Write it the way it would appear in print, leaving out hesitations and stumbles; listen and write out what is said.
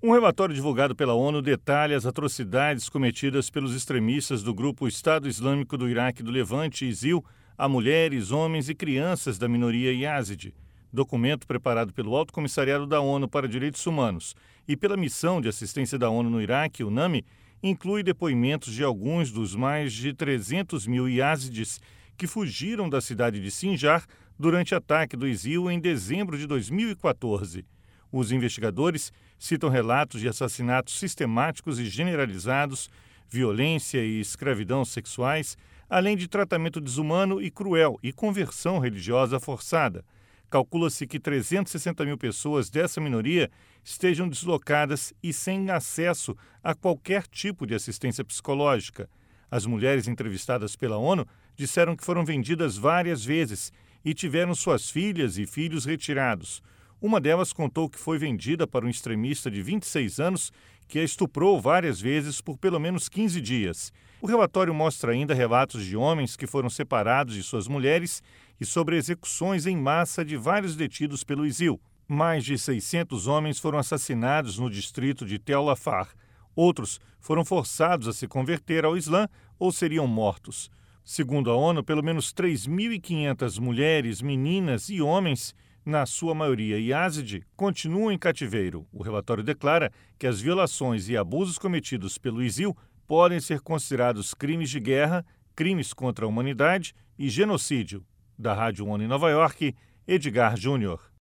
Um relatório divulgado pela ONU detalha as atrocidades cometidas pelos extremistas do grupo Estado Islâmico do Iraque e do Levante, ISIL, a mulheres, homens e crianças da minoria Yazidi. Documento preparado pelo Alto Comissariado da ONU para Direitos Humanos e pela Missão de Assistência da ONU no Iraque, UNAMI, inclui depoimentos de alguns dos mais de 300 mil Yazidis que fugiram da cidade de Sinjar durante ataque do ISIL em dezembro de 2014. Os investigadores citam relatos de assassinatos sistemáticos e generalizados, violência e escravidão sexuais, além de tratamento desumano e cruel e conversão religiosa forçada. Calcula-se que 360 mil pessoas dessa minoria estejam deslocadas e sem acesso a qualquer tipo de assistência psicológica. As mulheres entrevistadas pela ONU disseram que foram vendidas várias vezes e tiveram suas filhas e filhos retirados. Uma delas contou que foi vendida para um extremista de 26 anos que a estuprou várias vezes por pelo menos 15 dias. O relatório mostra ainda relatos de homens que foram separados de suas mulheres e sobre execuções em massa de vários detidos pelo ISIL. Mais de 600 homens foram assassinados no distrito de Tel Afar. Outros foram forçados a se converter ao Islã ou seriam mortos. Segundo a ONU, pelo menos 3.500 mulheres, meninas e homens, na sua maioria Yazidi, continuam em cativeiro. O relatório declara que as violações e abusos cometidos pelo ISIL podem ser considerados crimes de guerra, crimes contra a humanidade e genocídio. Da Rádio ONU em Nova York, Edgar Júnior.